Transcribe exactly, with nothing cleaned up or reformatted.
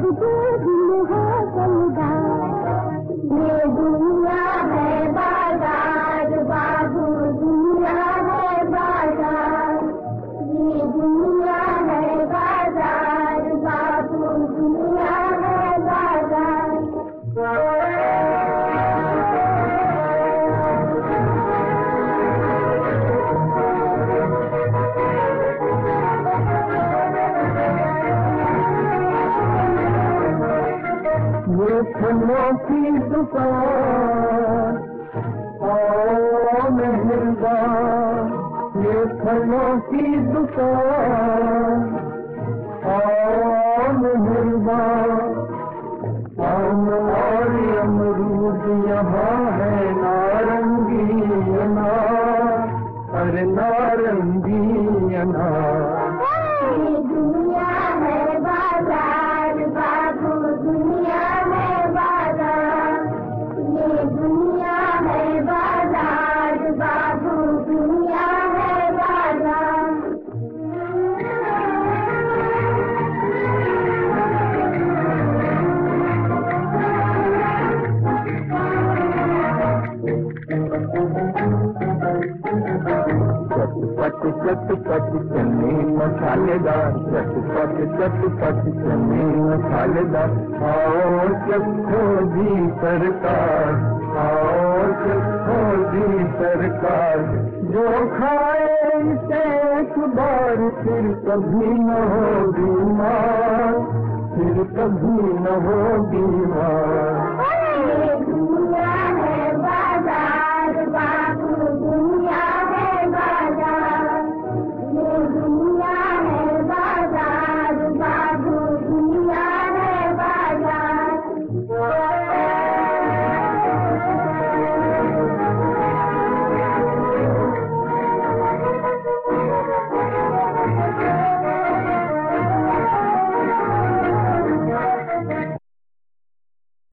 फलों की दुकान ओ मेहरबान, ये फलों की दुकान ओ मेहरबान। आम और अमरूद यहाँ है, नारंगी अनार, अरे नारंगी अनार। ये दुनिया है बाजार बाबू, दुनिया है बाजार, ये दुनिया है बाजार बाबू, दुनिया है बाजार। चटपट चटपट चने मसालेदार, चटपट चटपट चने मसालेदार। आओ चखो जी सरकार, आओ चखो जी सरकार। जो खाए इसे एक बार फिर कभी न हो बीमार, फिर कभी न हो बीमार।